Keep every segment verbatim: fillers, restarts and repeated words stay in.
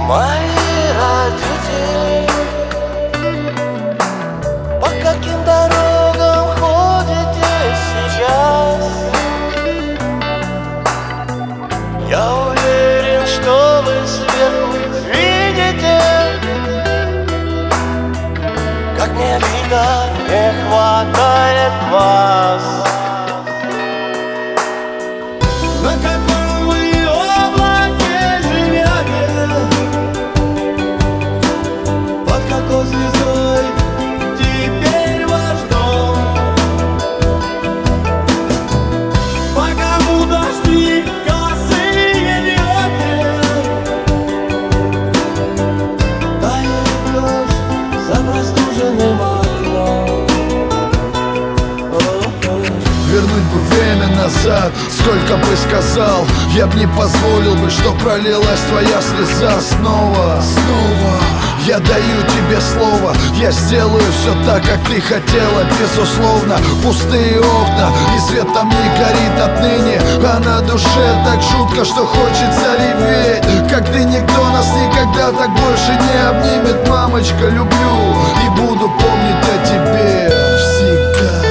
мои родители? По каким дорогам ходите сейчас? Я уверен, что вы сверху видите, как мне дико не хватает вас. На каком вы облаке живете? Под какой звездой теперь ваш дом? По кому дожди косые льете? Тает дождь за простуженным окном. Вернуть бы время назад, сколько бы сказал, я б не позволил бы, что пролилась твоя слеза снова, снова. Я даю тебе слово, я сделаю все так, как ты хотела, безусловно. Пустые окна, и свет там не горит отныне, а на душе так жутко, что хочется реветь. Как ты, никто нас никогда так больше не обнимет. Мамочка, люблю и буду помнить о тебе всегда.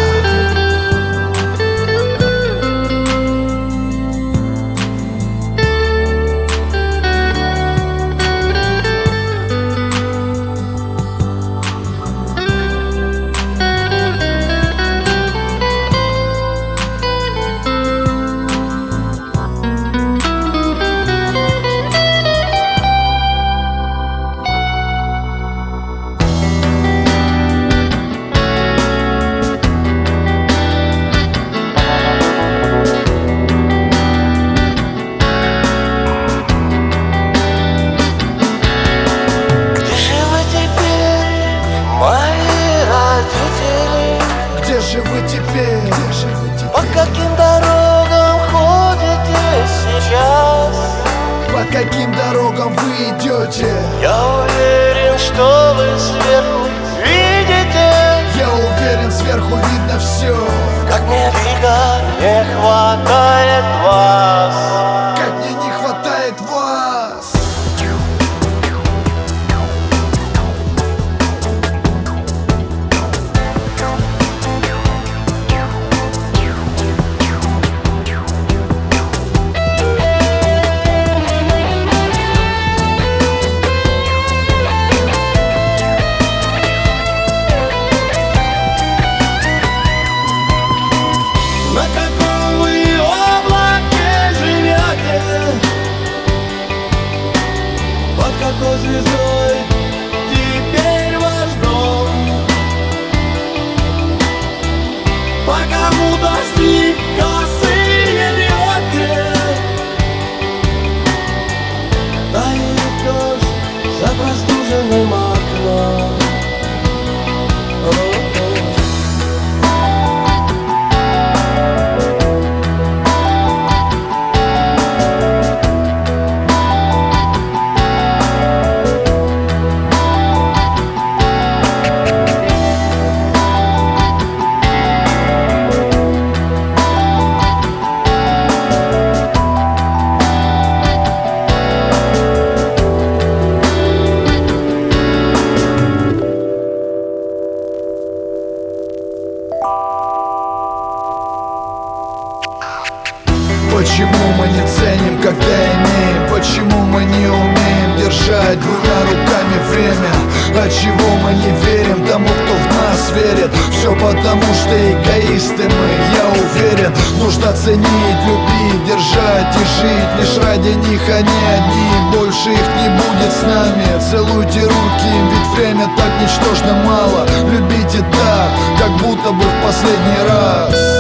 Где же вы теперь? Где же вы теперь? По каким дорогам ходите сейчас? По каким дорогам вы идете? Я уверен, что вы сверху видите, Я уверен, сверху видно все. как мне дико не хватает вас. Как мне не хватает вас. На каком вы облаке живете? Под какой звездой теперь ваш дом? По кому дожди косые льете? Тает дождь за простуженным окном. Почему мы не ценим, когда имеем? Почему мы не умеем держать двумя руками время? Отчего мы не верим тому, кто в нас верит? Все потому, что эгоисты мы, я уверен. Нужно ценить, любить, держать и жить лишь ради них, они одни. Больше их не будет с нами. Целуйте руки им, ведь время так ничтожно мало. Любите так, как будто бы в последний раз.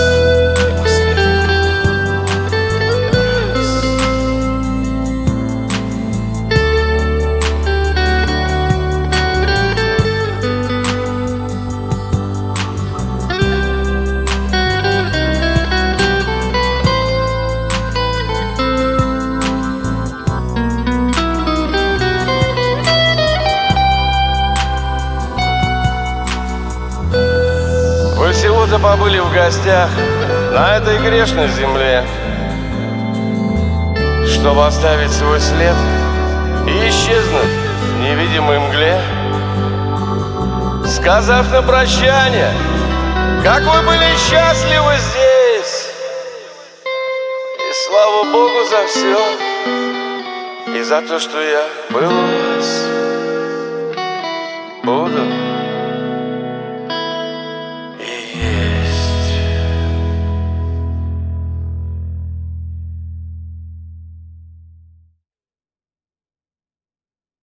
Вы всего-то побыли в гостях на этой грешной земле, чтобы оставить свой след и исчезнуть в невидимой мгле, сказав на прощание, как вы были счастливы здесь. И слава Богу за все, и за то, что я был у вас. Буду